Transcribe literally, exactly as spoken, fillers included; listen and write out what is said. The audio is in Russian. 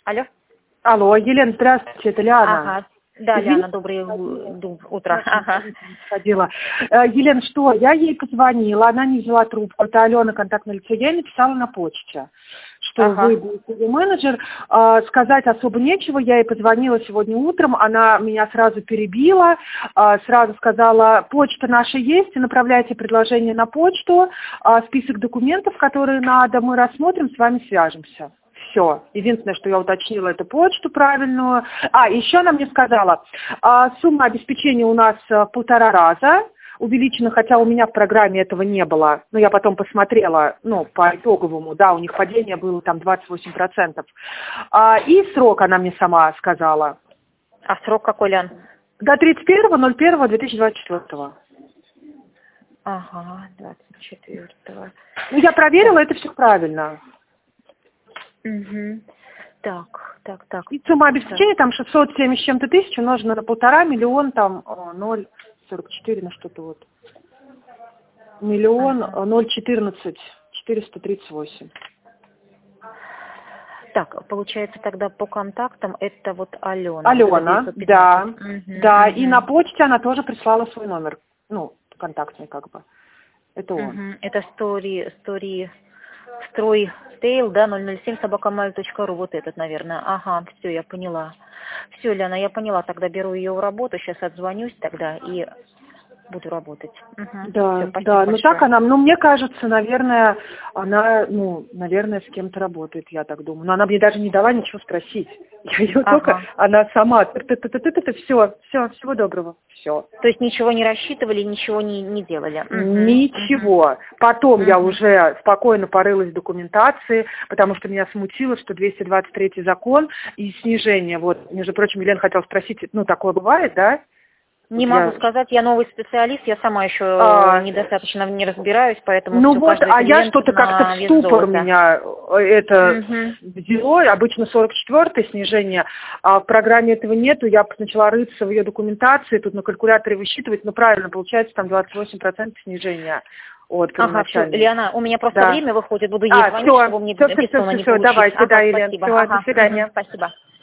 Алло. Алло, Елена, здравствуйте, это Лиана. Ага. Да, Извините, Лиана, доброе утро. Ага. Ходила. Э, Елена, что, я ей позвонила, она не взяла трубку, это Алена, контактное лицо, я ей написала на почте, что Ага. вы будете менеджер. Э, сказать особо нечего, я ей позвонила сегодня утром, она меня сразу перебила, э, сразу сказала, почта наша есть, направляйте предложение на почту, э, список документов, которые надо, мы рассмотрим, с вами свяжемся. Все. Единственное, что я уточнила, это почту правильную. А, еще она мне сказала, а, сумма обеспечения у нас в полтора раза увеличена, хотя у меня в программе этого не было. Но я потом посмотрела, ну, по итоговому, да, у них падение было там двадцать восемь процентов. А, и срок она мне сама сказала. А срок какой, Лян? До тридцать первого ноль первого две тысячи двадцать четвёртого. Ага, двадцать четвёртого. Ну, я проверила, это все правильно. Угу. Так, так, так. И сумма обеспечения там шестьсот семьдесят с чем-то тысяч умножено на полтора, миллион там ноль сорок четыре на что-то вот. Миллион Ага. ноль четырнадцать четыреста тридцать восемь. Так, получается тогда по контактам это вот Алена. Алена, Вот да, угу, да, угу. и на почте она тоже прислала свой номер, ну, контактный как бы. Это он. Угу. Это стори, стори, строй, тейл, да, ноль ноль семь собака mail точка ру, вот этот, наверное. Ага, все, я поняла. Все, Лена, я поняла, тогда беру ее в работу, сейчас отзвонюсь тогда и буду работать. Угу. Да, Всё, спасибо да, ну большое. так она, ну мне кажется, наверное, она, ну, наверное, с кем-то работает, я так думаю. Но она мне даже не дала ничего спросить. Я ее Ага. только, она сама, все, все, всего доброго, все. То есть ничего не рассчитывали, ничего не, не делали? Угу. Ничего. Угу. Потом Угу. я уже спокойно порылась в документации, потому что меня смутило, что двести двадцать третий закон и снижение. Вот, между прочим, Елена хотела спросить, ну, такое бывает, да? Не Вот я... могу сказать, я новый специалист, я сама еще а... недостаточно не разбираюсь, поэтому ну все, вот, каждый а я клиент что-то как-то на в вес ступор золота. меня это Угу. взяло, обычно сорок четвёртое снижение, а в программе этого нету, я начала рыться в ее документации, тут на калькуляторе высчитывать, ну правильно, получается там двадцать восемь процентов снижения от первоначального. Ага, все, Лиана, у меня просто да. время выходит, буду ей а, звонить, все, чтобы мне все, все, бессонно все, не все, получить. давайте, Ага, да, Елена, спасибо. все, Ага, до свидания. угу, спасибо.